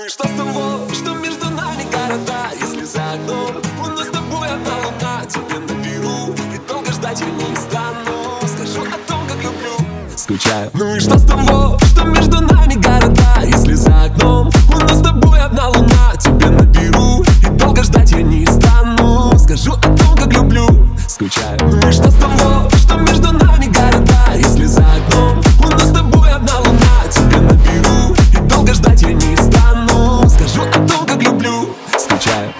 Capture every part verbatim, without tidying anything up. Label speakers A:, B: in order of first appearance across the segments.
A: что с того, что между нами города? Если за окном у нас с тобой одна луна, тебе наберу и долго ждать я не стану. Скажу о том, как люблю, скучаю. Ну и что с того, что между нами города? Если за окном у нас с тобой одна луна, тебе наберу и долго ждать я не стану. Скажу о том, как люблю, скучаю. Ну и что с того, что между нами города? Если за окном у нас с тобой одна луна, тебе наберу и долго ждать я не стану. Скажу о том, как люблю, скучаю.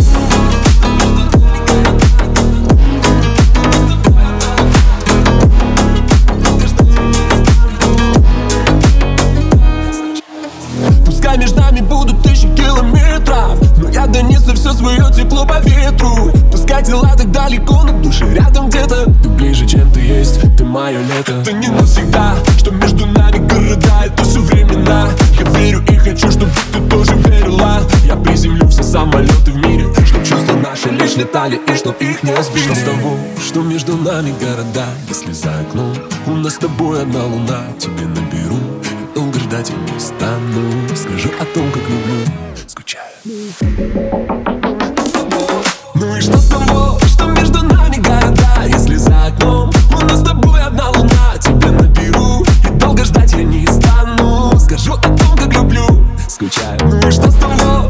A: Пускай между нами будут тысячи километров, но я донесу все свое тепло по ветру. Пускай тела так далеко, но души рядом где-то. Ты ближе, чем ты есть, ты мое лето. Это не навсегда, что между нами города, это все времена. Я верю и хочу, чтобы ты тоже верила. Я приземлю все самолеты в мире, чтоб чувства наши лишь летали и чтоб их не сбили. Что с того, что между нами города? Если за окном у нас с тобой одна луна, тебе наберу и долго ждать я не стану. Скажу о том, как люблю, скучаю. Ну и что с того, что между нами города? Если за окном у нас с тобой одна луна, тебе наберу и долго ждать я не стану. Скажу о том, как люблю, скучаю. Ну и что с того,